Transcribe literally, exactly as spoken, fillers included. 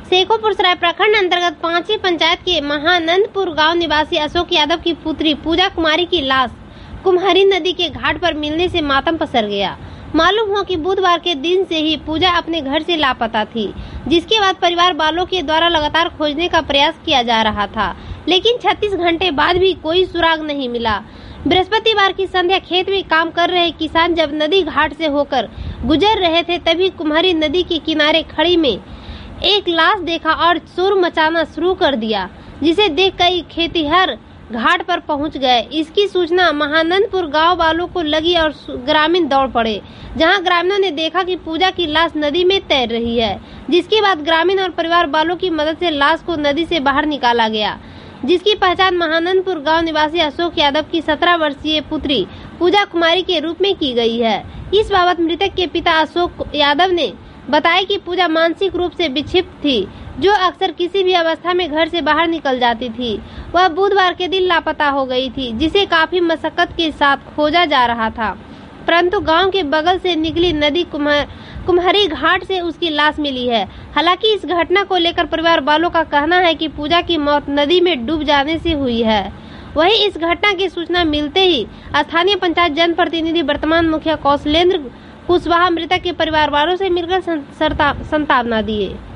शेखोपुर सराय प्रखंड अंतर्गत पांचवी पंचायत के महानंदपुर गांव निवासी अशोक यादव की पुत्री पूजा कुमारी की लाश कुम्हारी नदी के घाट पर मिलने से मातम पसर गया। मालूम हो कि बुधवार के दिन से ही पूजा अपने घर से लापता थी, जिसके बाद परिवार वालों के द्वारा लगातार खोजने का प्रयास किया जा रहा था, लेकिन छत्तीस घंटे बाद भी कोई सुराग नहीं मिला। बृहस्पतिवार की संध्या खेत में काम कर रहे किसान जब नदी घाट से होकर गुजर रहे थे, तभी कुम्हारी नदी के किनारे खड़ी में एक लाश देखा और शोर मचाना शुरू कर दिया, जिसे देख कई खेतिहर घाट पर पहुंच गए। इसकी सूचना महानंदपुर गांव वालों को लगी और ग्रामीण दौड़ पड़े, जहां ग्रामीणों ने देखा कि पूजा की लाश नदी में तैर रही है। जिसके बाद ग्रामीण और परिवार वालों की मदद से लाश को नदी से बाहर निकाला गया, जिसकी पहचान महानंदपुर गांव निवासी अशोक यादव की सत्रह वर्षीय पुत्री पूजा कुमारी के रूप में की गई है। इस बाबत मृतक के पिता अशोक यादव ने बताया कि पूजा मानसिक रूप से विक्षिप्त थी, जो अक्सर किसी भी अवस्था में घर से बाहर निकल जाती थी। वह बुधवार के दिन लापता हो गई थी, जिसे काफी मशक्कत के साथ खोजा जा रहा था, परंतु गांव के बगल से निकली नदी कुम्हार कुम्हारी घाट से उसकी लाश मिली है। हालांकि इस घटना को लेकर परिवार वालों का कहना है कि पूजा की मौत नदी में डूब जाने से हुई है। वहीं इस घटना की सूचना मिलते ही स्थानीय पंचायत जनप्रतिनिधि वर्तमान मुखिया कौशलेंद्र कुशवाहा मृतक के परिवार वालों से मिलकर संतावना दिए।